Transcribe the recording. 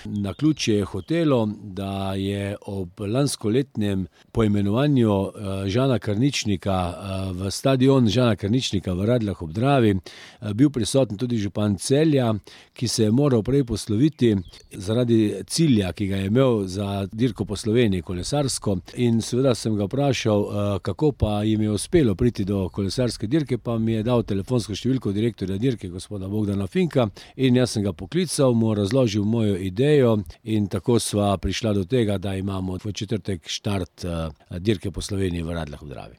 Naključje je hotelo, da je ob lanskoletnem poimenovanju Žana Karničnika v stadion Žana Karničnika v Radljah ob Dravi bil prisoten tudi župan Celja, ki se je moral prej posloviti zaradi cilja, ki ga je imel za dirko po Sloveniji, kolesarsko. In seveda sem ga vprašal, kako pa jim je uspelo priti do kolesarske dirke, pa mi je dal telefonsko številko direktorja dirke, gospoda Bogdana Finka, in jaz sem ga poklical, mu razložil mojo idejo in tako sva prišla do tega, da imamo v četrtek štart dirke po Sloveniji v Radljah ob Dravi.